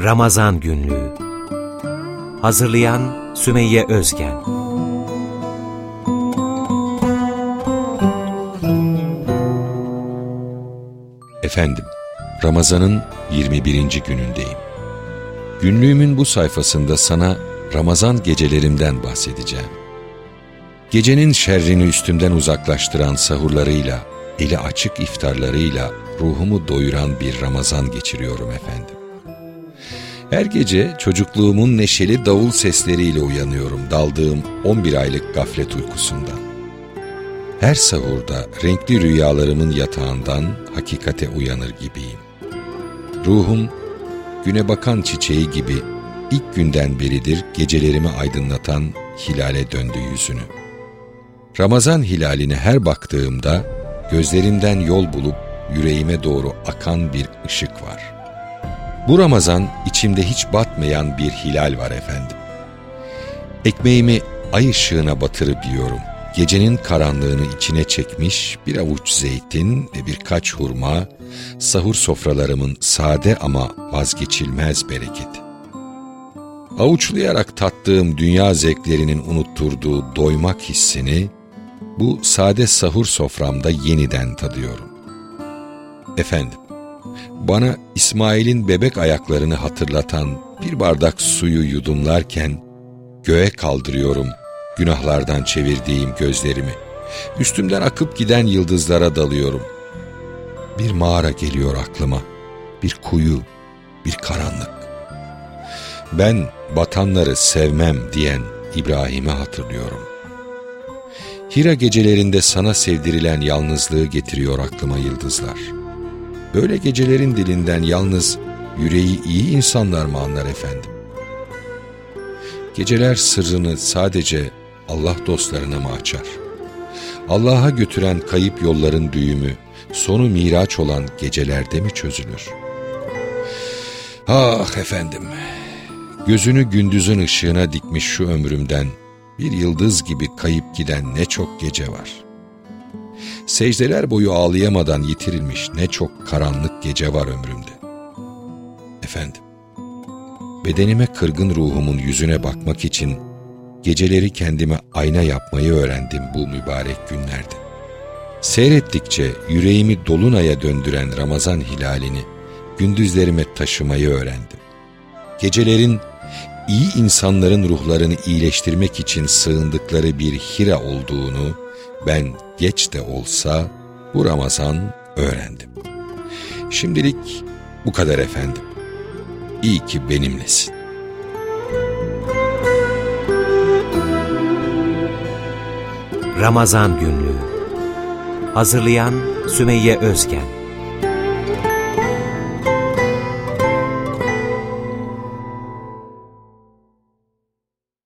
Ramazan Günlüğü. Hazırlayan Sümeyye Özgen. Efendim, Ramazan'ın 21. günündeyim. Günlüğümün bu sayfasında sana Ramazan gecelerimden bahsedeceğim. Gecenin şerrini üstümden uzaklaştıran sahurlarıyla, eli açık iftarlarıyla ruhumu doyuran bir Ramazan geçiriyorum efendim. Her gece çocukluğumun neşeli davul sesleriyle uyanıyorum daldığım 11 aylık gaflet uykusundan. Her sahurda renkli rüyalarımın yatağından hakikate uyanır gibiyim. Ruhum güne bakan çiçeği gibi ilk günden beridir gecelerimi aydınlatan hilale döndü yüzünü. Ramazan hilaline her baktığımda gözlerimden yol bulup yüreğime doğru akan bir ışık var. Bu Ramazan içimde hiç batmayan bir hilal var efendim. Ekmeğimi ay ışığına batırıp yiyorum. Gecenin karanlığını içine çekmiş bir avuç zeytin ve birkaç hurma, sahur sofralarımın sade ama vazgeçilmez bereketi. Avuçlayarak tattığım dünya zevklerinin unutturduğu doymak hissini, bu sade sahur soframda yeniden tadıyorum. Efendim, bana İsmail'in bebek ayaklarını hatırlatan bir bardak suyu yudumlarken, göğe kaldırıyorum günahlardan çevirdiğim gözlerimi. Üstümden akıp giden yıldızlara dalıyorum. Bir mağara geliyor aklıma, bir kuyu, bir karanlık. Ben batanları sevmem diyen İbrahim'i hatırlıyorum. Hira gecelerinde sana sevdirilen yalnızlığı getiriyor aklıma yıldızlar. Böyle gecelerin dilinden yalnız yüreği iyi insanlar mı anlar efendim? Geceler sırrını sadece Allah dostlarına mı açar? Allah'a götüren kayıp yolların düğümü, sonu miraç olan gecelerde mi çözülür? Ah efendim, gözünü gündüzün ışığına dikmiş şu ömrümden bir yıldız gibi kayıp giden ne çok gece var. Secdeler boyu ağlayamadan yitirilmiş ne çok karanlık gece var ömrümde. Efendim, bedenime kırgın ruhumun yüzüne bakmak için geceleri kendime ayna yapmayı öğrendim bu mübarek günlerde. Seyrettikçe yüreğimi dolunaya döndüren Ramazan hilalini gündüzlerime taşımayı öğrendim. Gecelerin iyi insanların ruhlarını iyileştirmek için sığındıkları bir Hira olduğunu ben geç de olsa bu Ramazan öğrendim. Şimdilik bu kadar efendim. İyi ki benimlesin. Ramazan Günlüğü. Hazırlayan Sümeyye Özgen.